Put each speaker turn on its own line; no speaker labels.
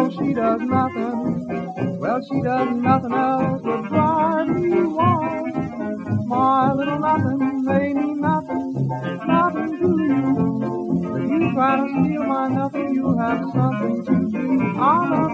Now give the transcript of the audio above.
she does nothing. Well, she does nothing else but drive me wild. My little nothing may mean nothing, nothing to you. If you try to steal my nothing, you'll have something to do. I'm